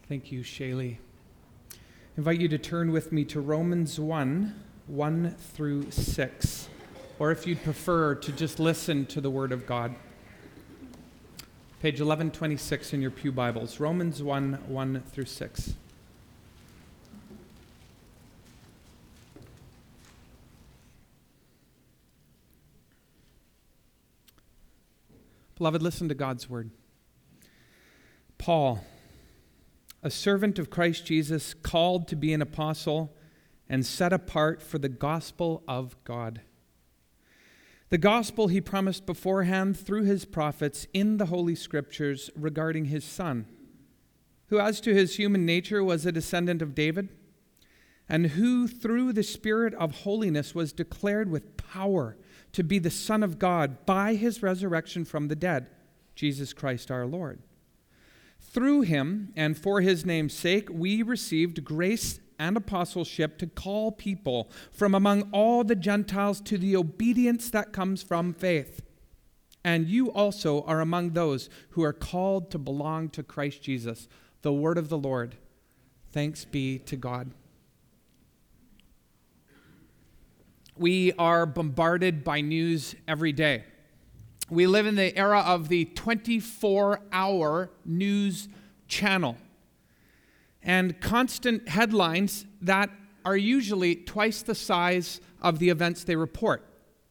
Thank you, Shaylee. I invite you to turn with me to Romans 1 through 6, or if you'd prefer, to just listen to the Word of God. Page 1126 in your pew Bibles, Romans 1 through 6. Beloved, listen to God's Word. Paul, a servant of Christ Jesus, called to be an apostle and set apart for the gospel of God. The gospel he promised beforehand through his prophets in the Holy Scriptures regarding his Son, who as to his human nature was a descendant of David, and who through the Spirit of holiness was declared with power to be the Son of God by his resurrection from the dead, Jesus Christ our Lord. Through him, and for his name's sake, we received grace and apostleship to call people from among all the Gentiles to the obedience that comes from faith. And you also are among those who are called to belong to Christ Jesus, the word of the Lord. Thanks be to God. We are bombarded by news every day. We live in the era of the 24-hour news channel and constant headlines that are usually twice the size of the events they report.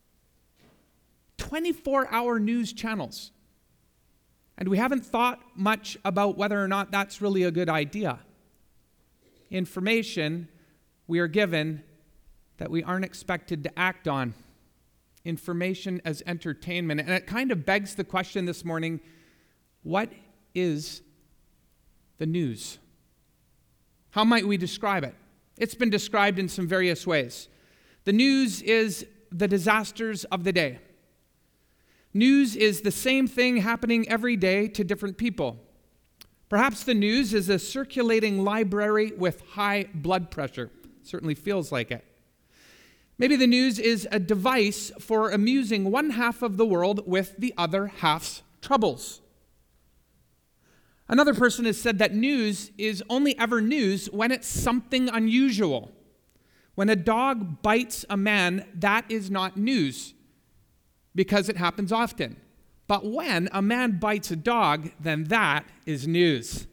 24-hour news channels. And we haven't thought much about whether or not that's really a good idea. Information we are given that we aren't expected to act on. Information as entertainment. And it kind of begs the question this morning, what is the news? How might we describe it? It's been described in some various ways. The news is the disasters of the day. News is the same thing happening every day to different people. Perhaps the news is a circulating library with high blood pressure. Certainly feels like it. Maybe the news is a device for amusing one half of the world with the other half's troubles. Another person has said that news is only ever news when it's something unusual. When a dog bites a man, that is not news because it happens often. But when a man bites a dog, then that is news.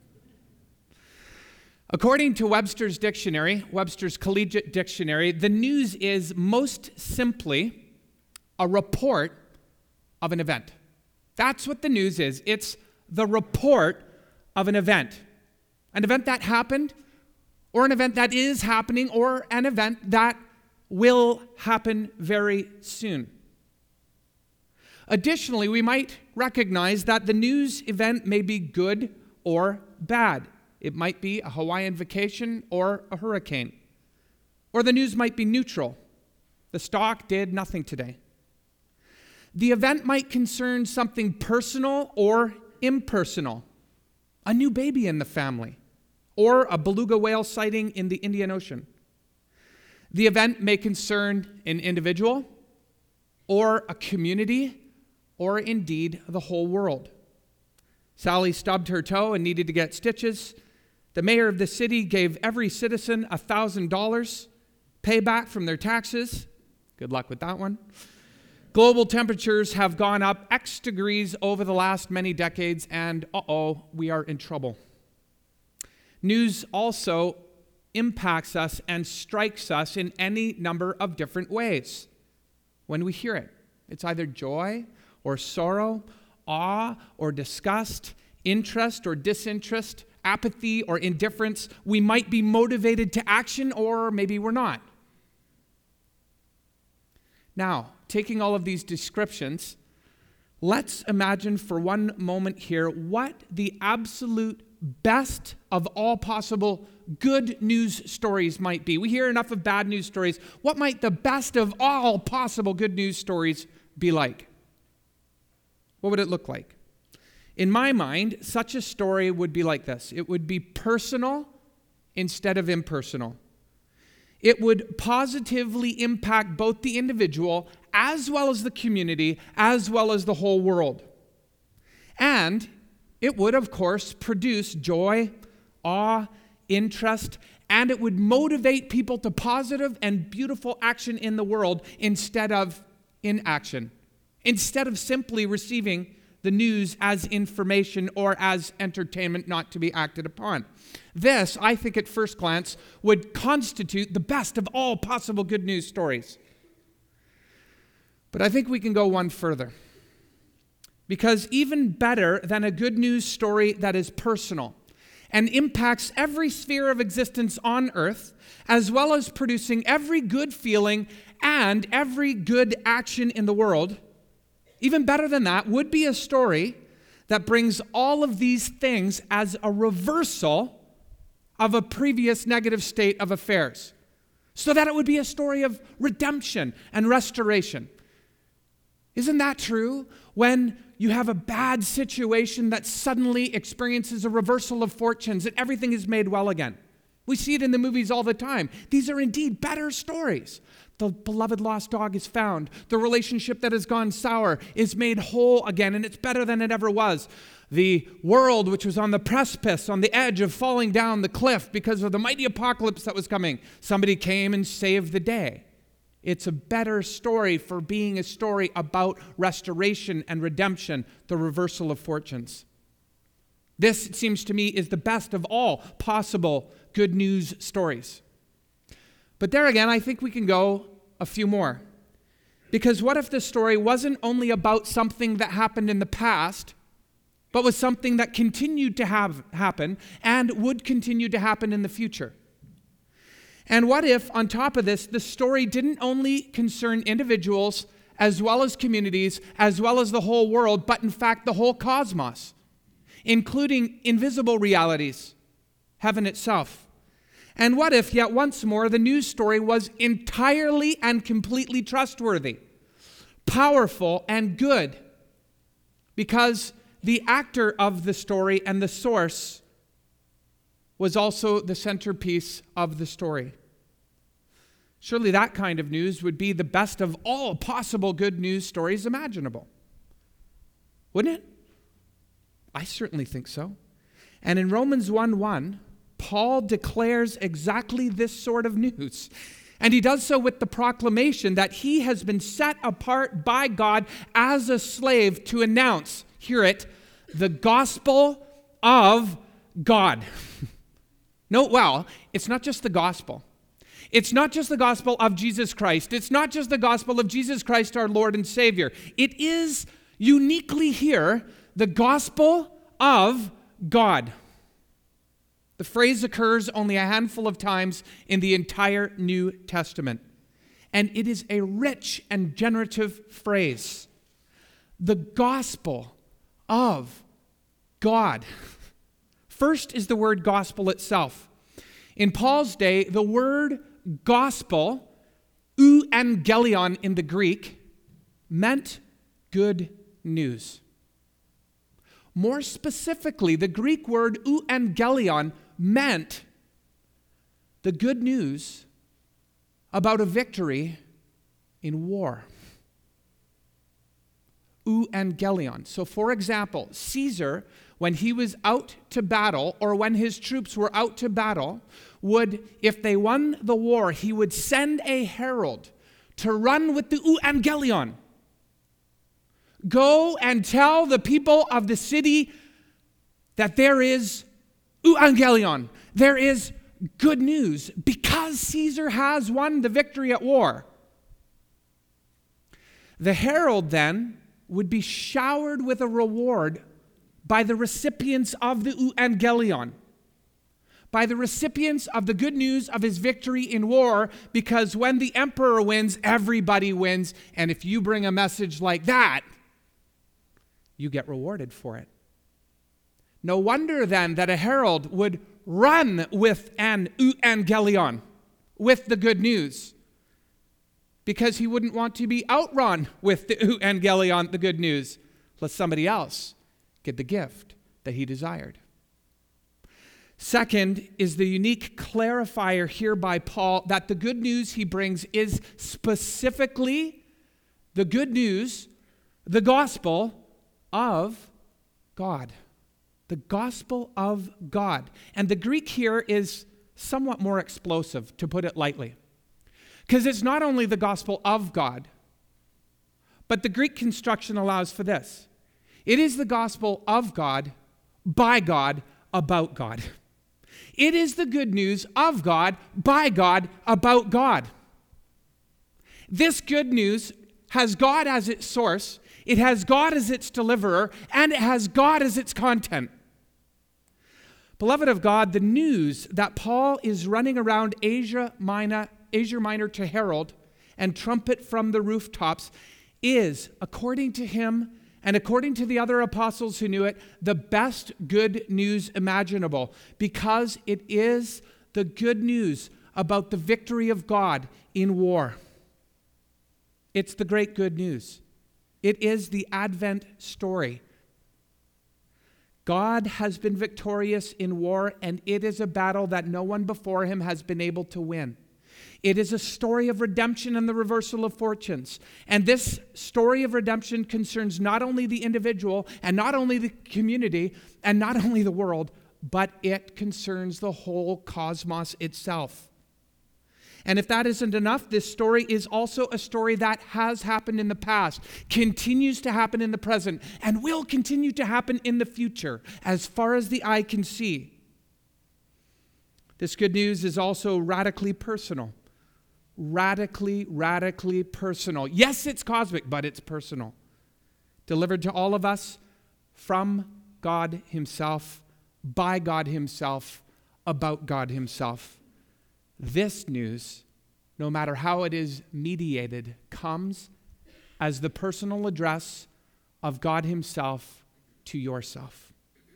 According to Webster's dictionary, Webster's Collegiate Dictionary, the news is most simply a report of an event. That's what the news is. It's the report of an event that happened, or an event that is happening, or an event that will happen very soon. Additionally, we might recognize that the news event may be good or bad. It might be a Hawaiian vacation or a hurricane. Or the news might be neutral. The stock did nothing today. The event might concern something personal or impersonal. A new baby in the family. Or a beluga whale sighting in the Indian Ocean. The event may concern an individual or a community or indeed the whole world. Sally stubbed her toe and needed to get stitches. The mayor of the city gave every citizen $1,000 payback from their taxes. Good luck with that one. Global temperatures have gone up X degrees over the last many decades, and we are in trouble. News also impacts us and strikes us in any number of different ways when we hear it. It's either joy or sorrow, awe or disgust, interest or disinterest, apathy or indifference. We might be motivated to action, or maybe we're not. Now, taking all of these descriptions, let's imagine for one moment here what the absolute best of all possible good news stories might be. We hear enough of bad news stories. What might the best of all possible good news stories be like? What would it look like? In my mind, such a story would be like this. It would be personal instead of impersonal. It would positively impact both the individual as well as the community, as well as the whole world. And it would, of course, produce joy, awe, interest, and it would motivate people to positive and beautiful action in the world instead of inaction, instead of simply receiving the news as information or as entertainment not to be acted upon. This, I think at first glance, would constitute the best of all possible good news stories. But I think we can go one further. Because even better than a good news story that is personal and impacts every sphere of existence on earth, as well as producing every good feeling and every good action in the world, even better than that would be a story that brings all of these things as a reversal of a previous negative state of affairs, so that it would be a story of redemption and restoration. Isn't that true? When you have a bad situation that suddenly experiences a reversal of fortunes and everything is made well again. We see it in the movies all the time. These are indeed better stories. The beloved lost dog is found. The relationship that has gone sour is made whole again, and it's better than it ever was. The world, which was on the precipice, on the edge of falling down the cliff because of the mighty apocalypse that was coming, somebody came and saved the day. It's a better story for being a story about restoration and redemption, the reversal of fortunes. This, it seems to me, is the best of all possible good news stories. But there again, I think we can go a few more. Because what if the story wasn't only about something that happened in the past, but was something that continued to happen and would continue to happen in the future? And what if, on top of this, the story didn't only concern individuals as well as communities, as well as the whole world, but in fact the whole cosmos, including invisible realities, heaven itself? And what if, yet once more, the news story was entirely and completely trustworthy, powerful, and good, because the actor of the story and the source was also the centerpiece of the story? Surely that kind of news would be the best of all possible good news stories imaginable. Wouldn't it? I certainly think so. And in Romans 1:1, Paul declares exactly this sort of news. And he does so with the proclamation that he has been set apart by God as a slave to announce, hear it, the gospel of God. Note well, it's not just the gospel. It's not just the gospel of Jesus Christ. It's not just the gospel of Jesus Christ, our Lord and Savior. It is uniquely here the gospel of God. The phrase occurs only a handful of times in the entire New Testament. And it is a rich and generative phrase. The gospel of God. First is the word gospel itself. In Paul's day, the word gospel, euangelion in the Greek, meant good news. More specifically, the Greek word euangelion meant the good news about a victory in war. Euangelion. So for example, Caesar, when he was out to battle, or when his troops were out to battle, would, if they won the war, he would send a herald to run with the euangelion. Go and tell the people of the city that there is euangelion. There is good news because Caesar has won the victory at war. The herald then would be showered with a reward by the recipients of the euangelion, by the recipients of the good news of his victory in war, because when the emperor wins, everybody wins, and if you bring a message like that, you get rewarded for it. No wonder then that a herald would run with an euangelion, with the good news, because he wouldn't want to be outrun with the euangelion, the good news, lest somebody else get the gift that he desired. Second is the unique clarifier here by Paul that the good news he brings is specifically the good news, the gospel of God. The gospel of God. And the Greek here is somewhat more explosive, to put it lightly. Because it's not only the gospel of God, but the Greek construction allows for this. It is the gospel of God, by God, about God. It is the good news of God, by God, about God. This good news has God as its source, it has God as its deliverer, and it has God as its content. Beloved of God, the news that Paul is running around Asia Minor to herald and trumpet from the rooftops is, according to him and according to the other apostles who knew it, the best good news imaginable, because it is the good news about the victory of God in war. It's the great good news. It is the Advent story. God has been victorious in war, and it is a battle that no one before him has been able to win. It is a story of redemption and the reversal of fortunes. And this story of redemption concerns not only the individual and not only the community and not only the world, but it concerns the whole cosmos itself. And if that isn't enough, this story is also a story that has happened in the past, continues to happen in the present, and will continue to happen in the future, as far as the eye can see. This good news is also radically personal. Radically personal. Yes, it's cosmic, but it's personal. Delivered to all of us from God himself, by God himself, about God himself. This news, no matter how it is mediated, comes as the personal address of God himself to yourself.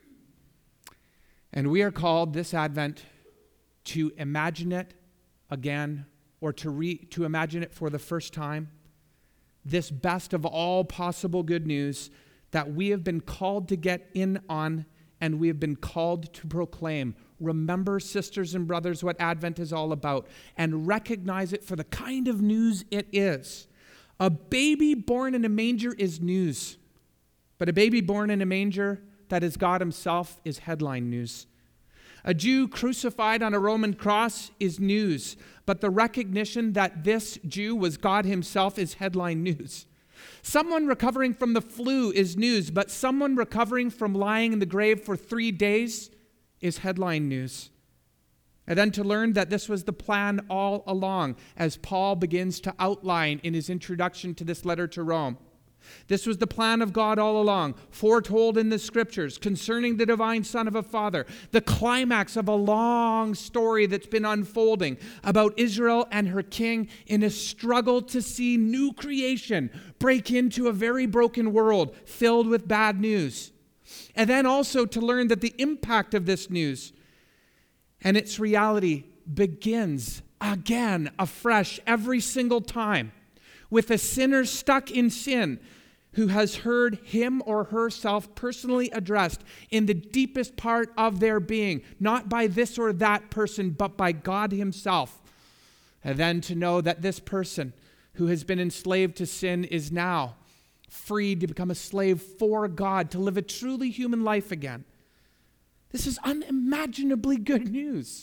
And we are called this Advent to imagine it again, or to imagine it for the first time, this best of all possible good news that we have been called to get in on and we have been called to proclaim. Remember, sisters and brothers, what Advent is all about, and recognize it for the kind of news it is. A baby born in a manger is news, but a baby born in a manger that is God himself is headline news. A Jew crucified on a Roman cross is news, but the recognition that this Jew was God himself is headline news. Someone recovering from the flu is news, but someone recovering from lying in the grave for 3 days is headline news. And then to learn that this was the plan all along, as Paul begins to outline in his introduction to this letter to Rome. This was the plan of God all along, foretold in the scriptures concerning the divine Son of a Father, the climax of a long story that's been unfolding about Israel and her king in a struggle to see new creation break into a very broken world filled with bad news. And then also to learn that the impact of this news and its reality begins again, afresh, every single time, with a sinner stuck in sin who has heard him or herself personally addressed in the deepest part of their being, not by this or that person, but by God himself. And then to know that this person who has been enslaved to sin is now free to become a slave for God, to live a truly human life again. This is unimaginably good news.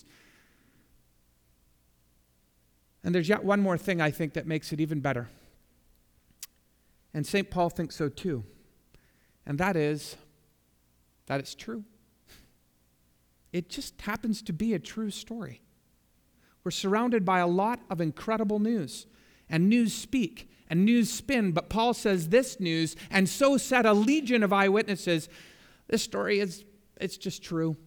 And there's yet one more thing I think that makes it even better. And St. Paul thinks so too. And that is that it's true. It just happens to be a true story. We're surrounded by a lot of incredible news. And news speak and news spin. But Paul says this news, and so said a legion of eyewitnesses, this story it's just true.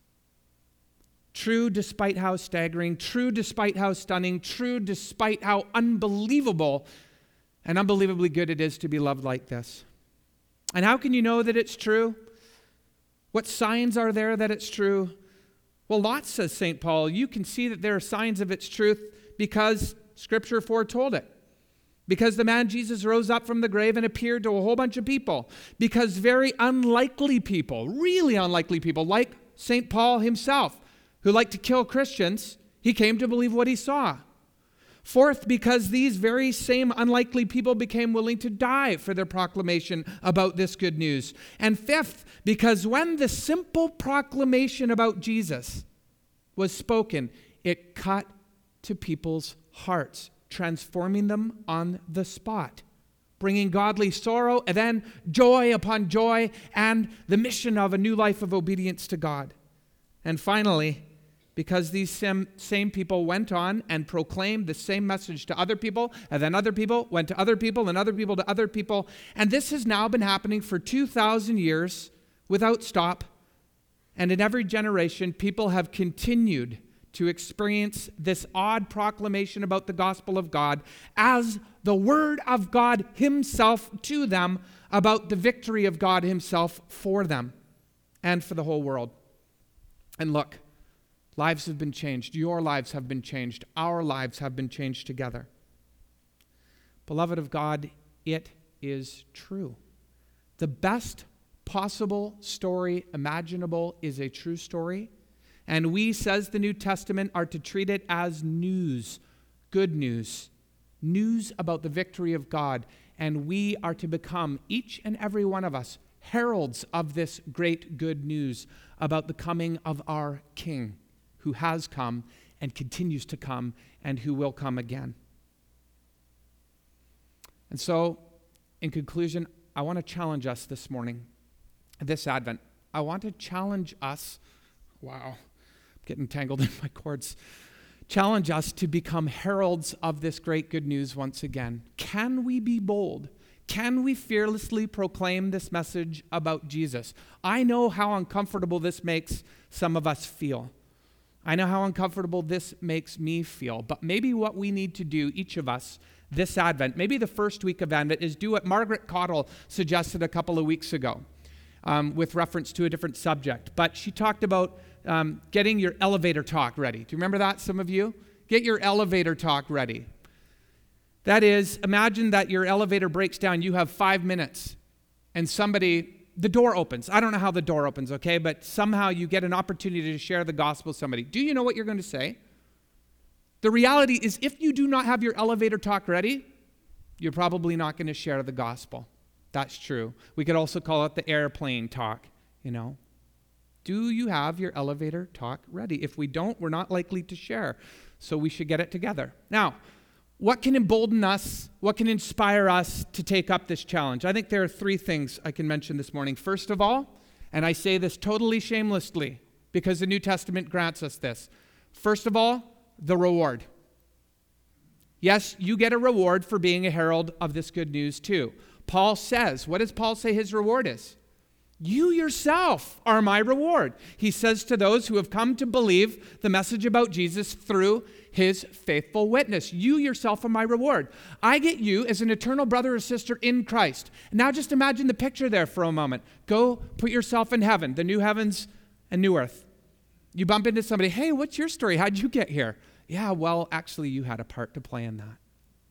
True despite how staggering, true despite how stunning, true despite how unbelievable and unbelievably good it is to be loved like this. And how can you know that it's true? What signs are there that it's true? Well, lots, says St. Paul. You can see that there are signs of its truth because Scripture foretold it. Because the man Jesus rose up from the grave and appeared to a whole bunch of people. Because very unlikely people, really unlikely people, like St. Paul himself, who liked to kill Christians, he came to believe what he saw. Fourth, because these very same unlikely people became willing to die for their proclamation about this good news. And fifth, because when the simple proclamation about Jesus was spoken, it cut to people's hearts, transforming them on the spot, bringing godly sorrow and then joy upon joy and the mission of a new life of obedience to God. And finally, because these same people went on and proclaimed the same message to other people, and then other people went to other people, and other people to other people. And this has now been happening for 2,000 years without stop. And in every generation, people have continued to experience this odd proclamation about the gospel of God as the word of God himself to them about the victory of God himself for them and for the whole world. And look, lives have been changed. Your lives have been changed. Our lives have been changed together. Beloved of God, it is true. The best possible story imaginable is a true story. And we, says the New Testament, are to treat it as news, good news, news about the victory of God. And we are to become, each and every one of us, heralds of this great good news about the coming of our King, who has come and continues to come and who will come again. And so, in conclusion, I want to challenge us this morning, this Advent. I want to challenge us, I'm getting tangled in my cords, challenge us to become heralds of this great good news once again. Can we be bold? Can we fearlessly proclaim this message about Jesus? I know how uncomfortable this makes some of us feel. I know how uncomfortable this makes me feel, but maybe what we need to do, each of us, this Advent, maybe the first week of Advent, is do what Margaret Cottle suggested a couple of weeks ago with reference to a different subject. But she talked about getting your elevator talk ready. Do you remember that, some of you? Get your elevator talk ready. That is, imagine that your elevator breaks down. You have 5 minutes, and the door opens. I don't know how the door opens, okay? But somehow you get an opportunity to share the gospel with somebody. Do you know what you're going to say? The reality is, if you do not have your elevator talk ready, you're probably not going to share the gospel. That's true. We could also call it the airplane talk, Do you have your elevator talk ready? If we don't, we're not likely to share. So we should get it together. Now, what can embolden us? What can inspire us to take up this challenge? I think there are 3 things I can mention this morning. First of all, and I say this totally shamelessly because the New Testament grants us this. First of all, the reward. Yes, you get a reward for being a herald of this good news too. Paul says, what does Paul say his reward is? You yourself are my reward. He says to those who have come to believe the message about Jesus through his faithful witness. You yourself are my reward. I get you as an eternal brother or sister in Christ. Now just imagine the picture there for a moment. Go put yourself in heaven, the new heavens and new earth. You bump into somebody, hey, what's your story? How'd you get here? Yeah, well, actually you had a part to play in that.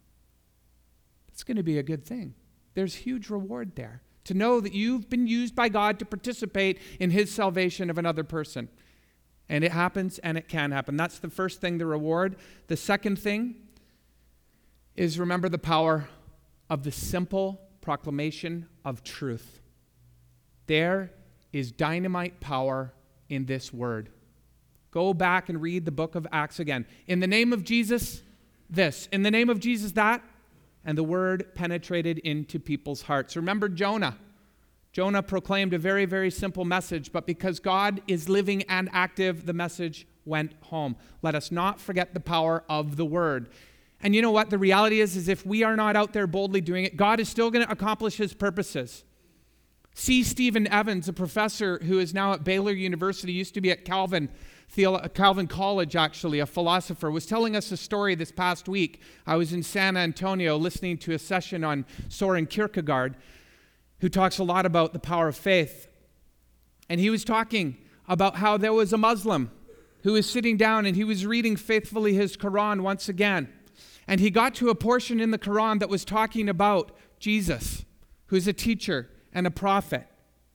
It's going to be a good thing. There's huge reward there. To know that you've been used by God to participate in his salvation of another person. And it happens and it can happen. That's the first thing, the reward. The second thing is remember the power of the simple proclamation of truth. There is dynamite power in this word. Go back and read the book of Acts again. In the name of Jesus, this. In the name of Jesus, that. And the word penetrated into people's hearts. Remember Jonah. Jonah proclaimed a very, very simple message, but because God is living and active, the message went home. Let us not forget the power of the word. And you know what? The reality is if we are not out there boldly doing it, God is still going to accomplish his purposes. C. Stephen Evans, a professor who is now at Baylor University, used to be at Calvin College, actually, a philosopher, was telling us a story this past week. I was in San Antonio listening to a session on Soren Kierkegaard, who talks a lot about the power of faith. And he was talking about how there was a Muslim who was sitting down and he was reading faithfully his Quran once again. And he got to a portion in the Quran that was talking about Jesus, who's a teacher and a prophet.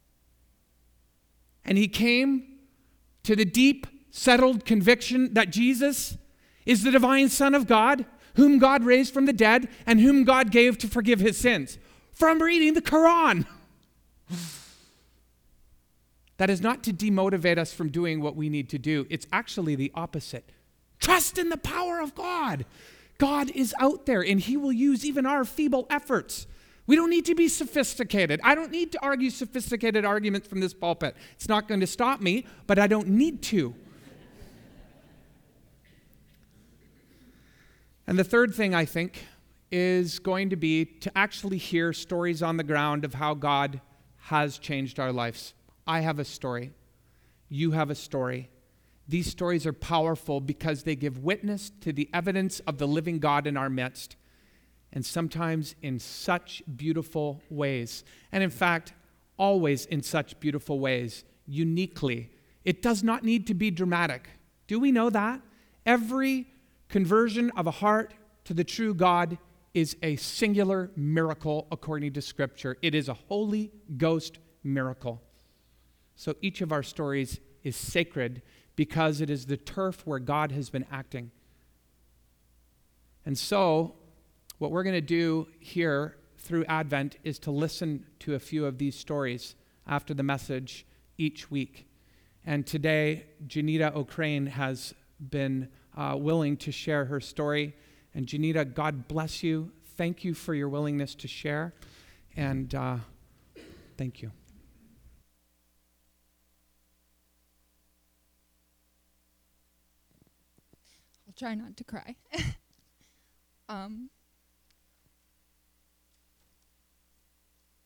And he came to the deep, settled conviction that Jesus is the divine Son of God whom God raised from the dead, and whom God gave to forgive his sins. From reading the Quran. That is not to demotivate us from doing what we need to do. It's actually the opposite. Trust in the power of God. God is out there, and he will use even our feeble efforts. We don't need to be sophisticated. I don't need to argue sophisticated arguments from this pulpit. It's not going to stop me, but I don't need to. And the third thing, I think, is going to be to actually hear stories on the ground of how God has changed our lives. I have a story. You have a story. These stories are powerful because they give witness to the evidence of the living God in our midst, and sometimes in such beautiful ways. And in fact, always in such beautiful ways, uniquely. It does not need to be dramatic. Do we know that? Every conversion of a heart to the true God is a singular miracle according to Scripture. It is a Holy Ghost miracle. So each of our stories is sacred because it is the turf where God has been acting. And so, what we're going to do here through Advent is to listen to a few of these stories after the message each week. And today, Janita O'Crane has been willing to share her story. And Janita, God bless you. Thank you for your willingness to share. And thank you. I'll try not to cry.